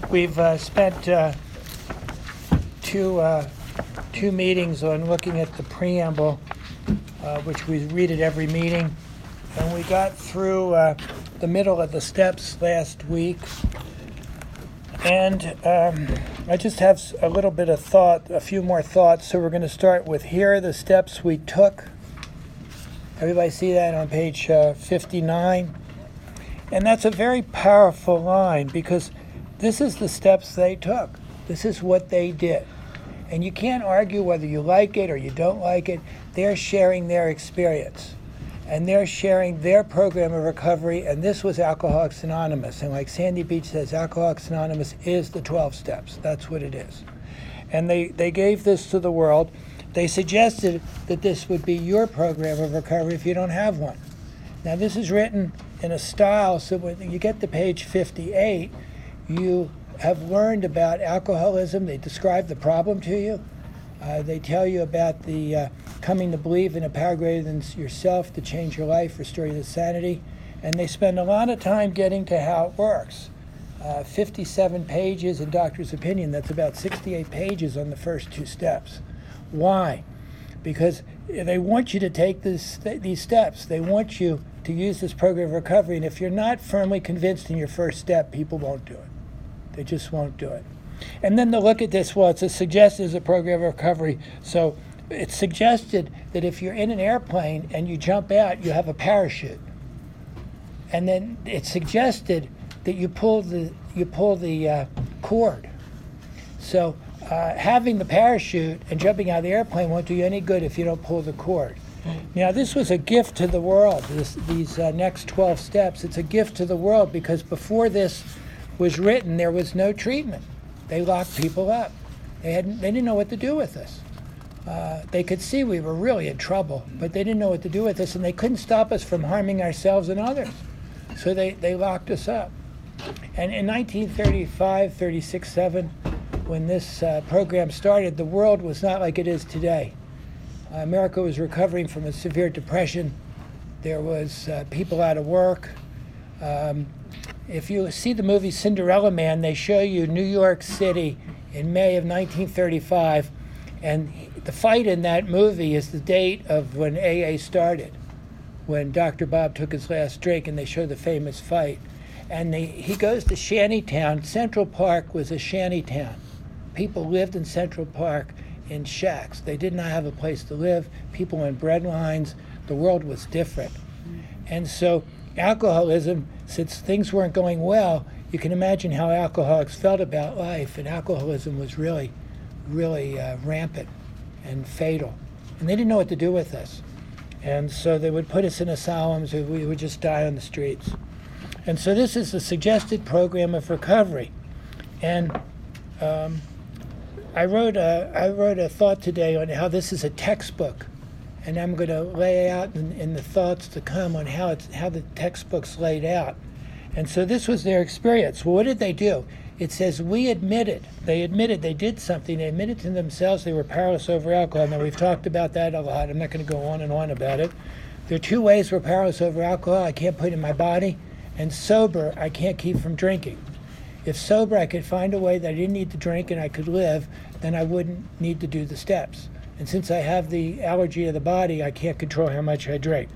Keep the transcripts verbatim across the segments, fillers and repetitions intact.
We've uh, spent uh, two uh, two meetings on looking at the preamble, uh, which we read at every meeting, and we got through uh, the middle of the steps last week. And um, I just have a little bit of thought, a few more thoughts. So we're going to start with here are the steps we took. Everybody see that on page uh, fifty-nine? And that's a very powerful line because this is the steps they took. This is what they did. And you can't argue whether you like it or you don't like it. They're sharing their experience. And they're sharing their program of recovery, and this was Alcoholics Anonymous. And like Sandy Beach says, Alcoholics Anonymous is the twelve steps. That's what it is. And they, they gave this to the world. They suggested that this would be your program of recovery if you don't have one. Now this is written in a style so when you get to page fifty-eight, you have learned about alcoholism. They describe the problem to you. Uh, they tell you about the uh, coming to believe in a power greater than yourself to change your life, restore your sanity. And they spend a lot of time getting to how it works. Uh, fifty-seven pages in Doctor's Opinion. That's about sixty-eight pages on the first two steps. Why? Because they want you to take this, these steps. They want you to use this program of recovery. And if you're not firmly convinced in your first step, people won't do it. They just won't do it. And then to look at this, well, it's a suggested as a program of recovery. So it's suggested that if you're in an airplane and you jump out, you have a parachute. And then it's suggested that you pull the you pull the uh, cord. So uh, having the parachute and jumping out of the airplane won't do you any good if you don't pull the cord. Now, this was a gift to the world. This, these uh, next twelve steps, it's a gift to the world because before this was written, there was no treatment. They locked people up. They hadn't. They didn't know what to do with us. Uh, they could see we were really in trouble, but they didn't know what to do with us, and they couldn't stop us from harming ourselves and others. So they, they locked us up. And in nineteen thirty-five, thirty-six, seven, when this uh, program started, the world was not like it is today. Uh, America was recovering from a severe depression. There was uh, people out of work. Um, If you see the movie Cinderella Man, they show you New York City in May of nineteen thirty-five, and the fight in that movie is the date of when A A started, when Doctor Bob took his last drink, and they show the famous fight. And they, he goes to Shantytown. Central Park was a shantytown. People lived in Central Park in shacks. They did not have a place to live. People in bread lines. The world was different. And so alcoholism, since things weren't going well, you can imagine how alcoholics felt about life, and alcoholism was really, really uh, rampant and fatal. And they didn't know what to do with us. And so they would put us in asylums, or we would just die on the streets. And so this is the suggested program of recovery. And um, I wrote a, I wrote a thought today on how this is a textbook. And I'm going to lay out in, in the thoughts to come on how it's how the textbook's laid out. And so this was their experience. Well, what did they do? It says, we admitted. They admitted they did something. They admitted to themselves they were powerless over alcohol. Now, we've talked about that a lot. I'm not going to go on and on about it. There are two ways we're powerless over alcohol. I can't put it in my body. And sober, I can't keep from drinking. If sober, I could find a way that I didn't need to drink and I could live, then I wouldn't need to do the steps. And since I have the allergy of the body, I can't control how much I drink.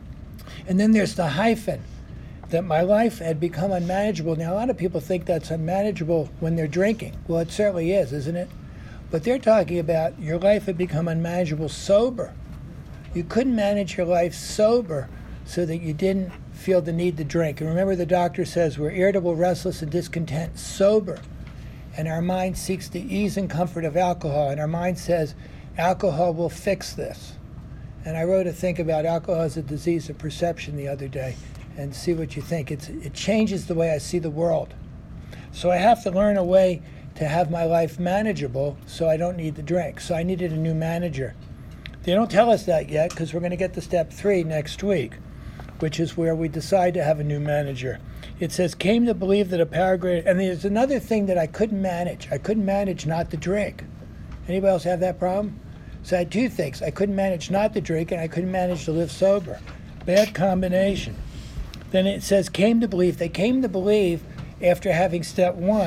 And then there's the hyphen, that my life had become unmanageable. Now, a lot of people think that's unmanageable when they're drinking. Well, it certainly is, isn't it? But they're talking about your life had become unmanageable sober. You couldn't manage your life sober so that you didn't feel the need to drink. And remember, the doctor says we're irritable, restless, and discontent sober. And our mind seeks the ease and comfort of alcohol. And our mind says, alcohol will fix this. And I wrote a thing about alcohol as a disease of perception the other day, and see what you think. It's, it changes the way I see the world. So I have to learn a way to have my life manageable so I don't need to drink. So I needed a new manager. They don't tell us that yet because we're going to get to step three next week, which is where we decide to have a new manager. It says, came to believe that a power greater, and there's another thing that I couldn't manage. I couldn't manage not to drink. Anybody else have that problem? So I had two things. I couldn't manage not to drink, and I couldn't manage to live sober. Bad combination. Then it says, came to believe. They came to believe after having step one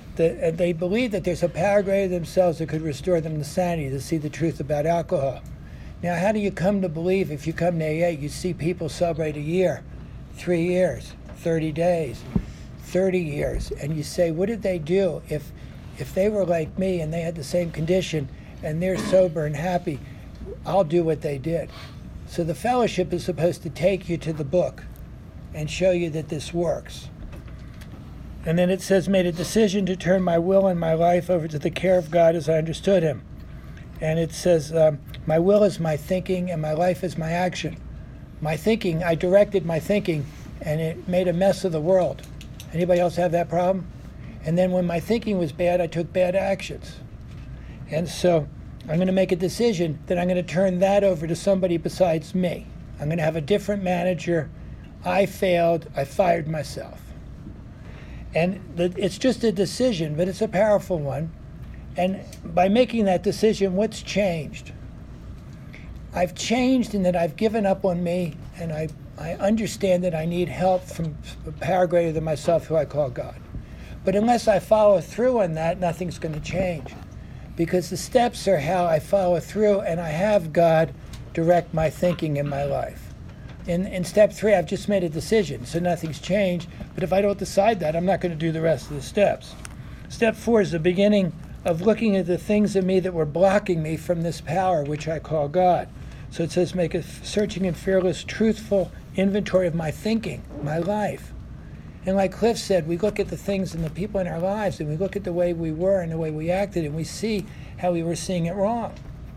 The, and they believe that there's a power greater than themselves that could restore them to sanity, to see the truth about alcohol. Now, how do you come to believe, if you come to A A, you see people celebrate a year, three years, thirty days, thirty years, and you say, what did they do? If, if they were like me and they had the same condition and they're sober and happy, I'll do what they did. So the fellowship is supposed to take you to the book and show you that this works. And then it says, made a decision to turn my will and my life over to the care of God as I understood him. And it says, um, my will is my thinking and my life is my action. My thinking, I directed my thinking and it made a mess of the world. Anybody else have that problem? And then when my thinking was bad, I took bad actions. And so I'm going to make a decision that I'm going to turn that over to somebody besides me. I'm going to have a different manager. I failed. I fired myself. And the, it's just a decision, but it's a powerful one. And by making that decision, what's changed? I've changed in that I've given up on me, and I, I understand that I need help from a power greater than myself, who I call God. But unless I follow through on that, nothing's going to change. Because the steps are how I follow through, and I have God direct my thinking in my life. In, in step three, I've just made a decision, so nothing's changed. But if I don't decide that, I'm not going to do the rest of the steps. Step four is the beginning of looking at the things in me that were blocking me from this power, which I call God. So it says, make a searching and fearless, truthful inventory of my thinking, my life. And like Cliff said, we look at the things and the people in our lives, and we look at the way we were and the way we acted, and we see how we were seeing it wrong.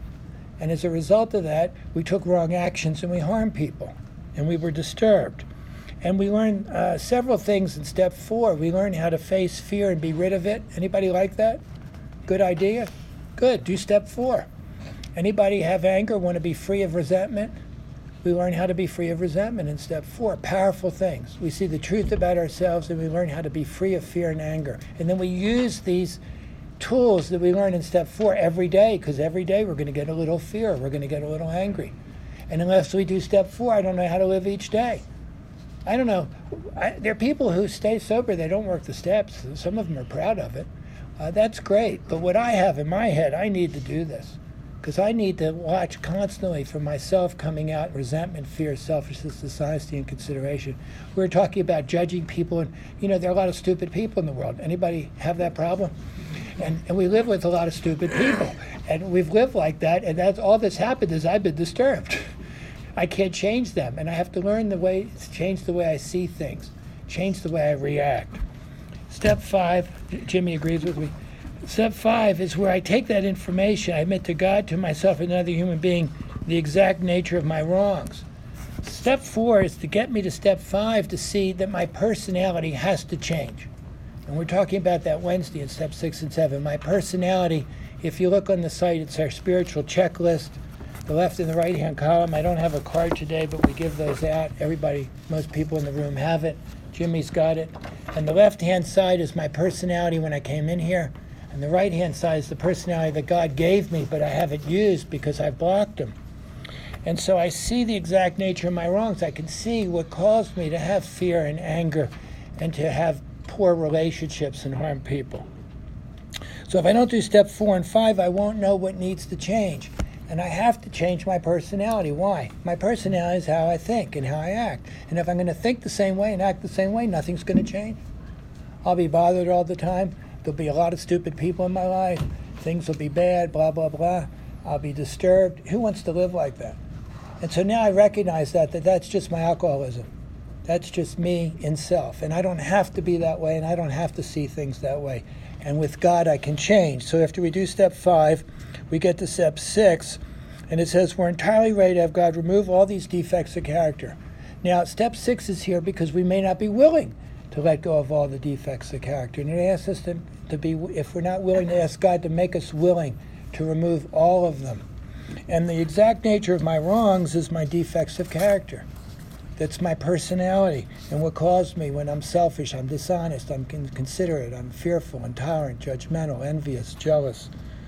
And as a result of that, we took wrong actions and we harmed people. And we were disturbed. And we learned uh, several things in step four. We learned how to face fear and be rid of it. Anybody like that? Good idea? Good, do step four. Anybody have anger, want to be free of resentment? We learn how to be free of resentment in step four. Powerful things. We see the truth about ourselves and we learn how to be free of fear and anger. And then we use these tools that we learn in step four every day, because every day we're going to get a little fear, we're going to get a little angry. And unless we do step four, I don't know how to live each day. I don't know. I, there are people who stay sober, they don't work the steps. Some of them are proud of it. Uh, that's great. But what I have in my head, I need to do this. Because I need to watch constantly for myself coming out resentment, fear, selfishness, dishonesty, and consideration. We're talking about judging people, and you know, there are a lot of stupid people in the world. Anybody have that problem? And, and we live with a lot of stupid people. And we've lived like that, and that's all that's happened is I've been disturbed. I can't change them, and I have to learn the way, change the way I see things, change the way I react. Step five, Jimmy agrees with me. Step five is where I take that information, I admit to God, to myself, and another human being, the exact nature of my wrongs. Step four is to get me to step five to see that my personality has to change. And we're talking about that Wednesday in step six and seven. My personality, if you look on the site, it's our spiritual checklist. The left and the right-hand column. I don't have a card today, but we give those out. Everybody, most people in the room have it. Jimmy's got it. And the left-hand side is my personality when I came in here. And the right-hand side is the personality that God gave me, but I haven't used because I blocked him. And so I see the exact nature of my wrongs. I can see what caused me to have fear and anger and to have poor relationships and harm people. So if I don't do step four and five, I won't know what needs to change. And I have to change my personality. Why? My personality is how I think and how I act. And if I'm going to think the same way and act the same way, nothing's going to change. I'll be bothered all the time. There'll be a lot of stupid people in my life. Things will be bad, blah, blah, blah. I'll be disturbed. Who wants to live like that? And so now I recognize that, that that's just my alcoholism. That's just me in self. And I don't have to be that way, and I don't have to see things that way. And with God, I can change. So after we do step five, we get to step six, and it says we're entirely ready to have God remove all these defects of character. Now, step six is here because we may not be willing to let go of all the defects of character. And it asks us to, to be, if we're not willing to ask God to make us willing to remove all of them. And the exact nature of my wrongs is my defects of character. That's my personality and what caused me when I'm selfish, I'm dishonest, I'm inconsiderate, I'm fearful, intolerant, judgmental, envious, jealous.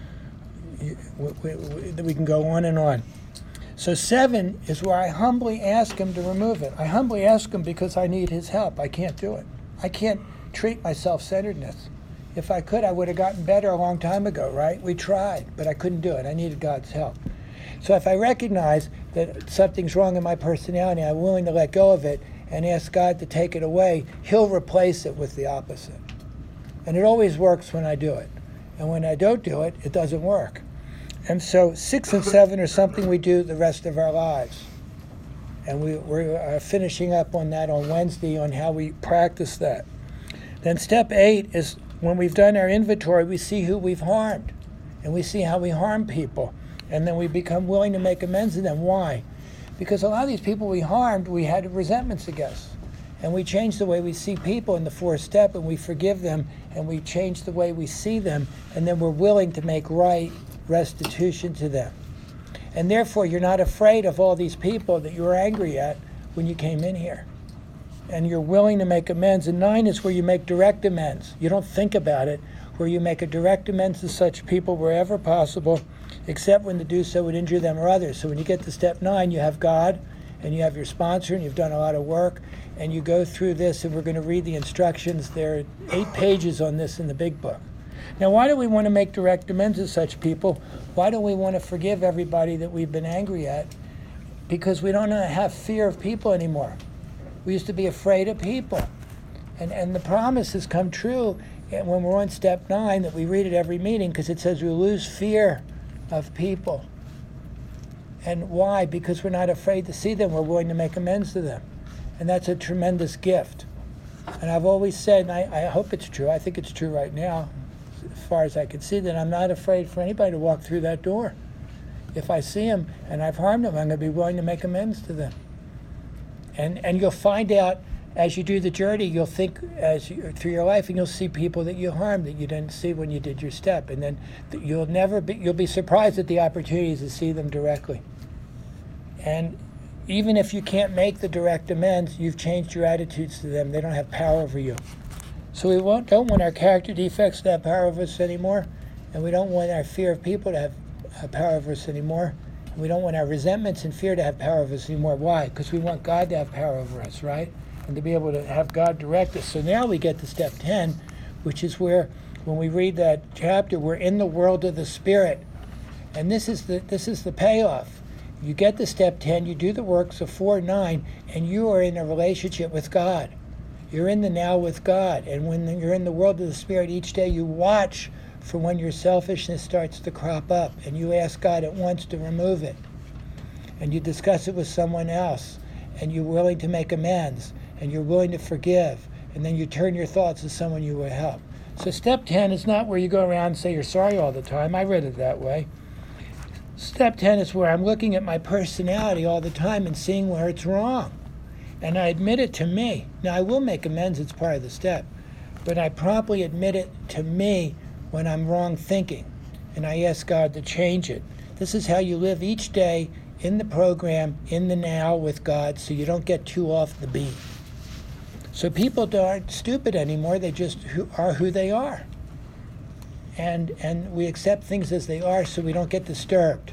We, we, we can go on and on. So seven is where I humbly ask him to remove it. I humbly ask him because I need his help. I can't do it. I can't treat my self-centeredness If I could, I would have gotten better a long time ago, right? We tried, but I couldn't do it. I needed God's help. So if I recognize that something's wrong in my personality, I'm willing to let go of it and ask God to take it away, He'll replace it with the opposite. And it always works when I do it. And when I don't do it, it doesn't work. And so six and seven are something we do the rest of our lives. And we, we're finishing up on that on Wednesday on how we practice that. Then step eight is when we've done our inventory, we see who we've harmed. And we see how we harm people. And then we become willing to make amends to them. Why? Because a lot of these people we harmed, we had resentments against. And we change the way we see people in the fourth step, and we forgive them, and we change the way we see them, and then we're willing to make right restitution to them. And therefore, you're not afraid of all these people that you were angry at when you came in here. And you're willing to make amends. And nine is where you make direct amends. You don't think about it, where you make a direct amends to such people wherever possible, except when to do so would injure them or others. So when you get to step nine, you have God, and you have your sponsor, and you've done a lot of work, and you go through this, and we're going to read the instructions. There are eight pages on this in the big book. Now, why do we want to make direct amends to such people? Why do we want to forgive everybody that we've been angry at? Because we don't have fear of people anymore. We used to be afraid of people. And, and the promise has come true when we're on step nine, that we read at every meeting, because it says we lose fear of people. And why? Because we're not afraid to see them. We're willing to make amends to them. And that's a tremendous gift. And I've always said, and I, I hope it's true, I think it's true right now, as far as I can see, that I'm not afraid for anybody to walk through that door. If I see them and I've harmed them, I'm going to be willing to make amends to them. And and you'll find out as you do the journey, you'll think as you, through your life, and you'll see people that you harmed that you didn't see when you did your step. And then you'll never be, you'll be surprised at the opportunities to see them directly. And even if you can't make the direct amends, you've changed your attitudes to them. They don't have power over you. So we won't, don't want our character defects to have power over us anymore, and we don't want our fear of people to have uh, power over us anymore. And we don't want our resentments and fear to have power over us anymore. Why? Because we want God to have power over us, right? And to be able to have God direct us. So now we get to step ten, which is where, when we read that chapter, we're in the world of the Spirit. And this is the this is the payoff. You get to step ten, you do the works of four, nine, and you are in a relationship with God. You're in the now with God. And when you're in the world of the Spirit, each day you watch for when your selfishness starts to crop up, and you ask God at once to remove it. And you discuss it with someone else, and you're willing to make amends, and you're willing to forgive, and then you turn your thoughts to someone you will help. So step ten is not where you go around and say you're sorry all the time. I read it that way. Step ten is where I'm looking at my personality all the time and seeing where it's wrong. And I admit it to me. Now, I will make amends, it's part of the step. But I promptly admit it to me when I'm wrong thinking. And I ask God to change it. This is how you live each day in the program, in the now with God, so you don't get too off the beat. So people aren't stupid anymore. They just who are who they are. And and we accept things as they are so we don't get disturbed.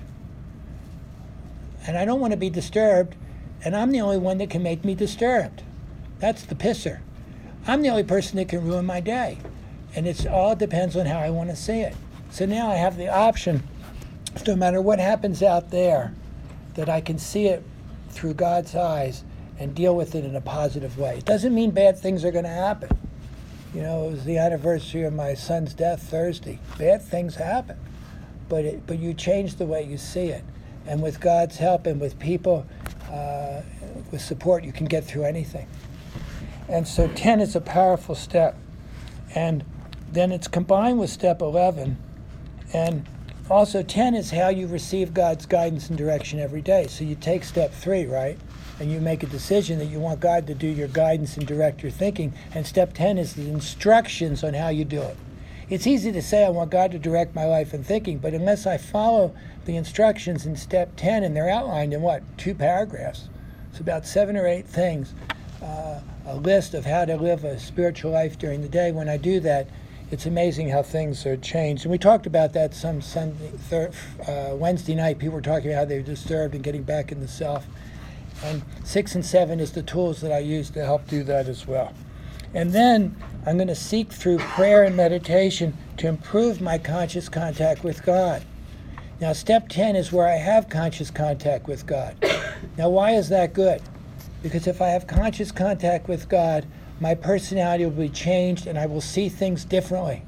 And I don't want to be disturbed, and I'm the only one that can make me disturbed. That's the pisser. I'm the only person that can ruin my day. And it all depends on how I want to see it. So now I have the option, no matter what happens out there, that I can see it through God's eyes and deal with it in a positive way. It doesn't mean bad things are going to happen. You know, it was the anniversary of my son's death Thursday. Bad things happen, but it, but you change the way you see it. And with God's help and with people, uh, with support, you can get through anything. And so ten is a powerful step. And then it's combined with step eleven. And also ten is how you receive God's guidance and direction every day. So you take step three, right? And you make a decision that you want God to do your guidance and direct your thinking. And step ten is the instructions on how you do it. It's easy to say I want God to direct my life and thinking, but unless I follow the instructions in step ten, and they're outlined in what, two paragraphs. It's about seven or eight things, uh, a list of how to live a spiritual life during the day. When I do that, it's amazing how things are changed. And we talked about that some Sunday, thir- uh, Wednesday night. People were talking about how they were disturbed and getting back in the self. And six and seven is the tools that I use to help do that as well. And then I'm going to seek through prayer and meditation to improve my conscious contact with God. Now, step ten is where I have conscious contact with God. Now, why is that good? Because if I have conscious contact with God, my personality will be changed and I will see things differently.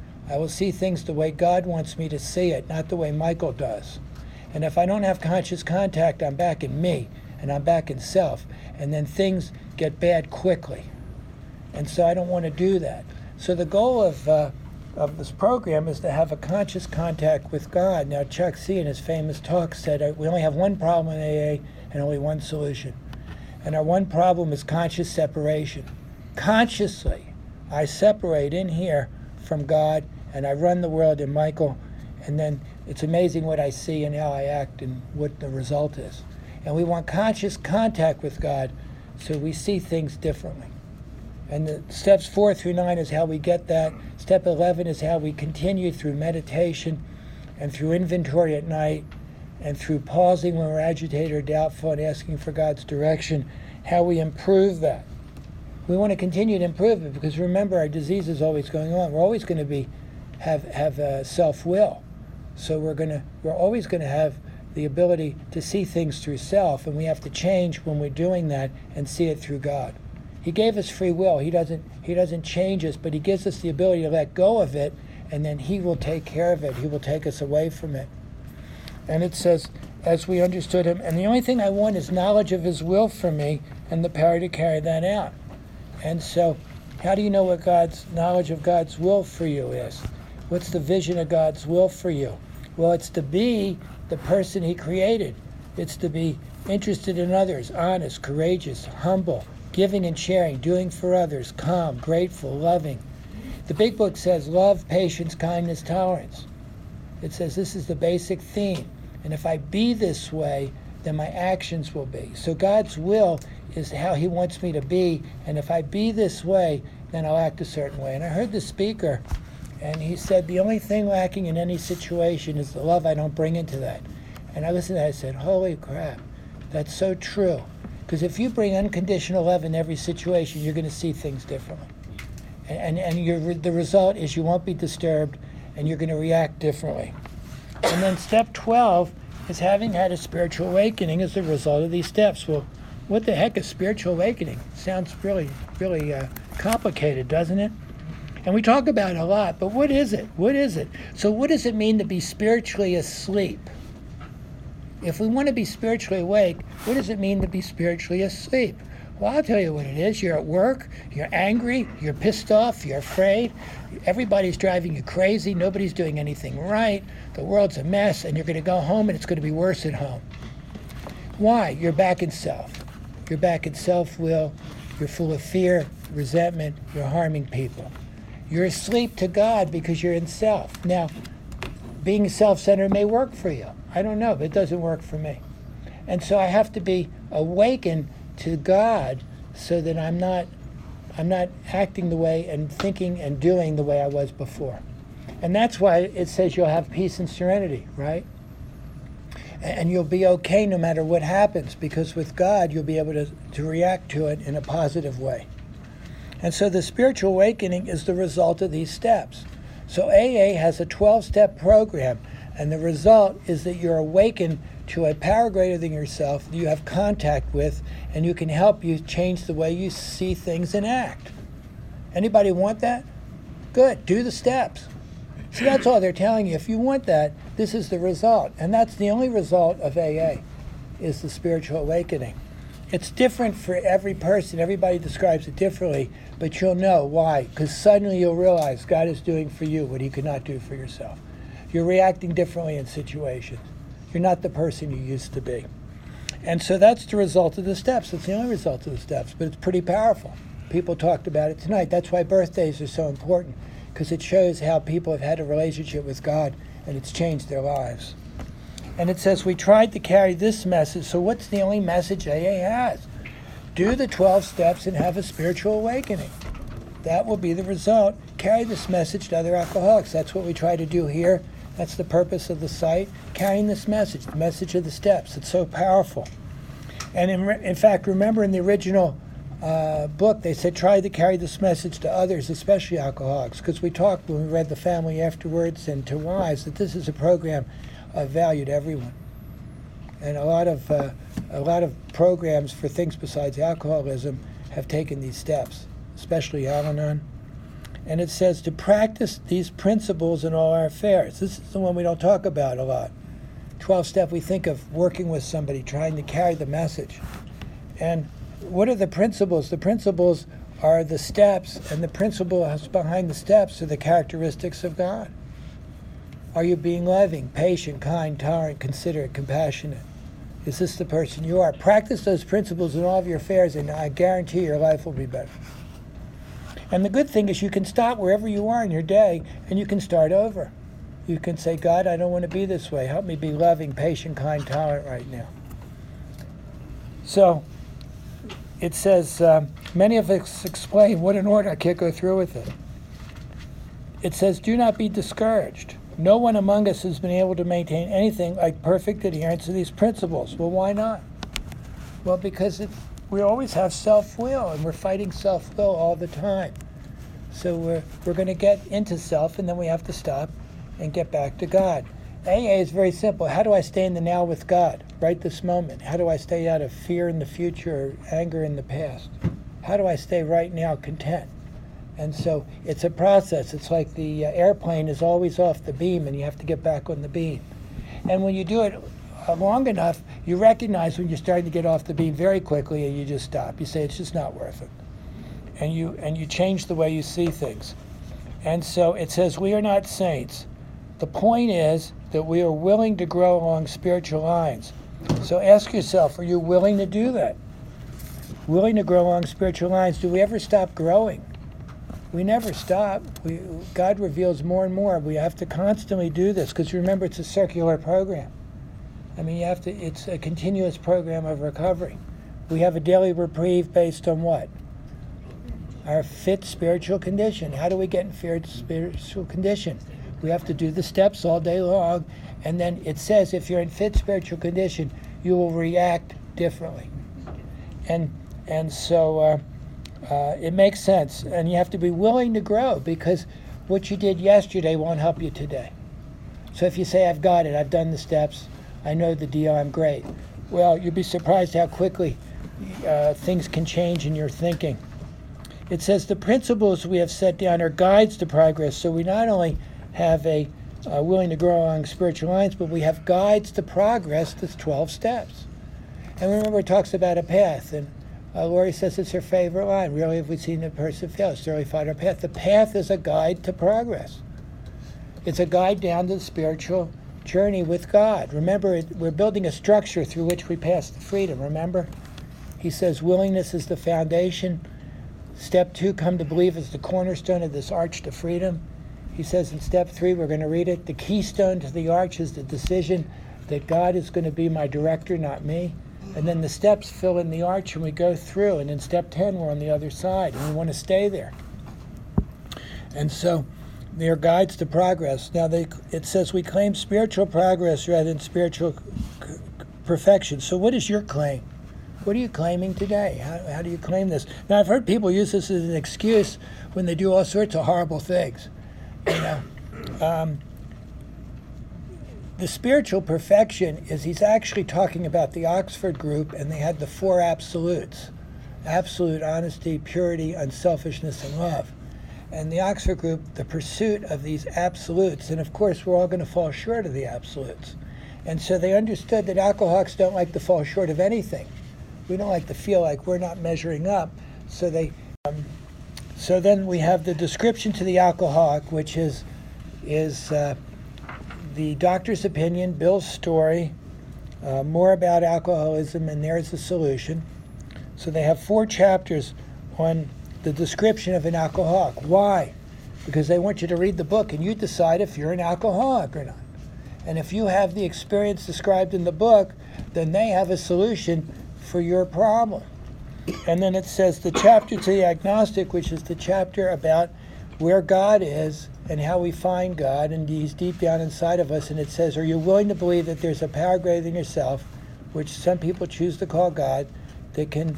I will see things the way God wants me to see it, not the way Michael does. And if I don't have conscious contact, I'm back in me, and I'm back in self, and then things get bad quickly. And so I don't want to do that. So the goal of uh, of this program is to have a conscious contact with God. Now, Chuck C. in his famous talk said, uh, we only have one problem in A A and only one solution. And our one problem is conscious separation. Consciously, I separate in here from God, and I run the world in Michael, and then it's amazing what I see and how I act and what the result is. And we want conscious contact with God so we see things differently. And the steps four through nine is how we get that. Step eleven is how we continue through meditation and through inventory at night and through pausing when we're agitated or doubtful and asking for God's direction, how we improve that. We want to continue to improve it because remember, our disease is always going on. We're always going to be have have uh, self-will. So we're going to we're always going to have the ability to see things through self, and we have to change when we're doing that and see it through God. He gave us free will. He doesn't he doesn't change us, but he gives us the ability to let go of it, and then he will take care of it. He will take us away from it. And it says, as we understood him, and the only thing I want is knowledge of his will for me and the power to carry that out. And so, how do you know what God's knowledge of God's will for you is? What's the vision of God's will for you? Well, it's to be the person he created. It's to be interested in others, honest, courageous, humble, giving and sharing, doing for others, calm, grateful, loving. The big book says love, patience, kindness, tolerance. It says this is the basic theme. And if I be this way, then my actions will be. So God's will is how he wants me to be. And if I be this way, then I'll act a certain way. And I heard the speaker, and he said the only thing lacking in any situation is the love I don't bring into that. And I listened to that, I said, holy crap, that's so true. Because if you bring unconditional love in every situation, you're going to see things differently. And, and, and you're, the result is you won't be disturbed, and you're going to react differently. And then step twelve is having had a spiritual awakening as a result of these steps. Well, what the heck is spiritual awakening? Sounds really, really uh, complicated, doesn't it? And we talk about it a lot, but what is it? What is it? So what does it mean to be spiritually asleep? If we want to be spiritually awake, what does it mean to be spiritually asleep? Well, I'll tell you what it is. You're at work, you're angry, you're pissed off, you're afraid, everybody's driving you crazy, nobody's doing anything right, the world's a mess, and you're going to go home and it's going to be worse at home. Why? You're back in self. You're back in self-will, you're full of fear, resentment, you're harming people. You're asleep to God because you're in self. Now, being self-centered may work for you. I don't know, but it doesn't work for me. And so I have to be awakened to God so that I'm not I'm not acting the way and thinking and doing the way I was before. And that's why it says you'll have peace and serenity, right? And you'll be okay no matter what happens, because with God you'll be able to, to react to it in a positive way. And so the spiritual awakening is the result of these steps. So A A has a twelve-step program, and the result is that you're awakened to a power greater than yourself that you have contact with, and you can help you change the way you see things and act. Anybody want that? Good, do the steps. So that's all they're telling you. If you want that, this is the result. And that's the only result of A A, is the spiritual awakening. It's different for every person. Everybody describes it differently, but you'll know why. Because suddenly you'll realize God is doing for you what he could not do for yourself. You're reacting differently in situations. You're not the person you used to be. And so that's the result of the steps. It's the only result of the steps, but it's pretty powerful. People talked about it tonight. That's why birthdays are so important, because it shows how people have had a relationship with God and it's changed their lives. And it says we tried to carry this message. So what's the only message A A has? Do the twelve steps and have a spiritual awakening. That will be the result. Carry this message to other alcoholics. That's what we try to do here. That's the purpose of the site, carrying this message, the message of the steps. It's so powerful. And in, re- in fact, remember in the original uh, book, they said try to carry this message to others, especially alcoholics, because we talked when we read The Family afterwards and to wives that this is a program of value to everyone. And a lot of uh, a lot of programs for things besides alcoholism have taken these steps, especially Al-Anon. And it says to practice these principles in all our affairs. This is the one we don't talk about a lot. twelve-step, we think of working with somebody, trying to carry the message. And what are the principles? The principles are the steps, and the principles behind the steps are the characteristics of God. Are you being loving, patient, kind, tolerant, considerate, compassionate? Is this the person you are? Practice those principles in all of your affairs, and I guarantee your life will be better. And the good thing is you can stop wherever you are in your day, and you can start over. You can say, God, I don't want to be this way. Help me be loving, patient, kind, tolerant right now. So it says, um, many of us explain what in order. I can't go through with it. It says, do not be discouraged. No one among us has been able to maintain anything like perfect adherence to these principles. Well, why not? Well, because it's, we always have self-will, and we're fighting self-will all the time. So we're, we're going to get into self, and then we have to stop and get back to God. A A is very simple. How do I stay in the now with God, right this moment? How do I stay out of fear in the future or anger in the past? How do I stay right now content? And so it's a process. It's like the uh, airplane is always off the beam, and you have to get back on the beam. And when you do it uh, long enough, you recognize when you're starting to get off the beam very quickly, and you just stop. You say, it's just not worth it. And you, and you change the way you see things. And so it says, we are not saints. The point is that we are willing to grow along spiritual lines. So ask yourself, are you willing to do that? Willing to grow along spiritual lines. Do we ever stop growing? We never stop. We, God reveals more and more. We have to constantly do this, because remember, it's a circular program. I mean, you have to. It's a continuous program of recovery. We have a daily reprieve based on what? Our fit spiritual condition. How do we get in fit spiritual condition? We have to do the steps all day long, and then it says if you're in fit spiritual condition, you will react differently. And and so uh, uh, it makes sense, and you have to be willing to grow, because what you did yesterday won't help you today. So if you say, I've got it, I've done the steps, I know the deal, I'm great. Well, you'd be surprised how quickly uh, things can change in your thinking. It says the principles we have set down are guides to progress, so we not only have a uh, willing to grow along spiritual lines, but we have guides to progress, that's twelve steps. And remember, it talks about a path, and uh, Lori says it's her favorite line. Really, have we seen a person fail? It's really find our path. The path is a guide to progress. It's a guide down to the spiritual journey with God. Remember, it, we're building a structure through which we pass to freedom, remember? He says willingness is the foundation. Step two, come to believe, is the cornerstone of this arch to freedom. He says in step three, we're going to read it, the keystone to the arch is the decision that God is going to be my director, not me. And then the steps fill in the arch, and we go through. And in step ten, we're on the other side, and we want to stay there. And so they're guides to progress. Now, they, it says we claim spiritual progress rather than spiritual c- perfection. So what is your claim? What are you claiming today? How, how do you claim this? Now, I've heard people use this as an excuse when they do all sorts of horrible things. You know, um, the spiritual perfection is, he's actually talking about the Oxford group, and they had the four absolutes: absolute honesty, purity, unselfishness, and love. And the Oxford group, the pursuit of these absolutes, and of course we're all going to fall short of the absolutes. And so they understood that alcoholics don't like to fall short of anything. We don't like to feel like we're not measuring up. So they, um, so then we have the description to the alcoholic, which is is uh, the doctor's opinion, Bill's story, uh, more about alcoholism, and there's the solution. So they have four chapters on the description of an alcoholic. Why? Because they want you to read the book and you decide if you're an alcoholic or not. And if you have the experience described in the book, then they have a solution for your problem. And then it says the chapter to the agnostic, which is the chapter about where God is and how we find God, and he's deep down inside of us. And it says, are you willing to believe that there's a power greater than yourself, which some people choose to call God, that can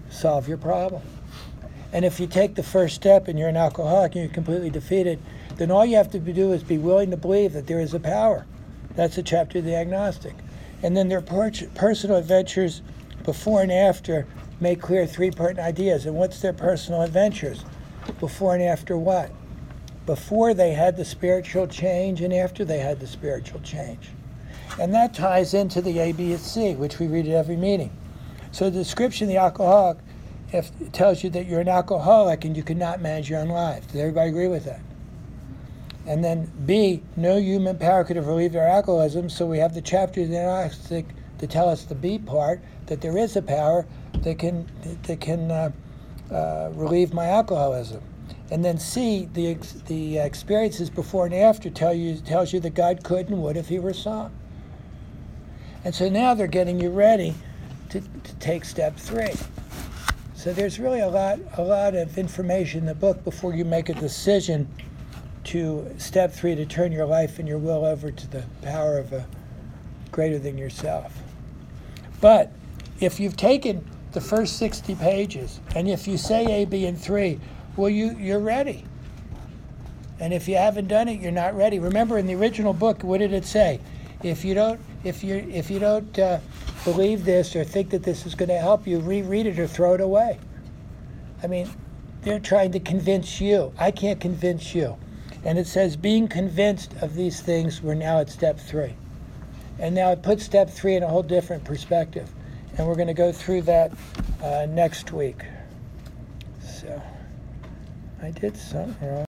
solve your problem. And if you take the first step and you're an alcoholic and you're completely defeated, then all you have to do is be willing to believe that there is a power. That's a chapter of the agnostic. And then their per- personal adventures before and after make clear three important ideas. And what's their personal adventures? Before and after what? Before they had the spiritual change and after they had the spiritual change. And that ties into the A, B, and C, which we read at every meeting. So the description of the alcoholic if, it tells you that you're an alcoholic and you cannot manage your own life. Does everybody agree with that? And then B, no human power could have relieved our alcoholism, so we have the chapter of the agnostic to tell us the B part, that there is a power that can, that can uh, uh, relieve my alcoholism. And then C, the the experiences before and after tell you tells you that God could and would if He were sought. And so now they're getting you ready to, to take step three. So there's really a lot a lot of information in the book before you make a decision to step three, to turn your life and your will over to the power of a greater than yourself. But if you've taken the first sixty pages and if you say A, B, and three, well, you, you're ready. And if you haven't done it, you're not ready. Remember, in the original book, what did it say? If you don't, if you if you don't uh, believe this or think that this is going to help you, reread it or throw it away. I mean, they're trying to convince you. I can't convince you. And it says, being convinced of these things, we're now at step three. And now it puts step three in a whole different perspective. And we're going to go through that uh, next week. So I did something wrong.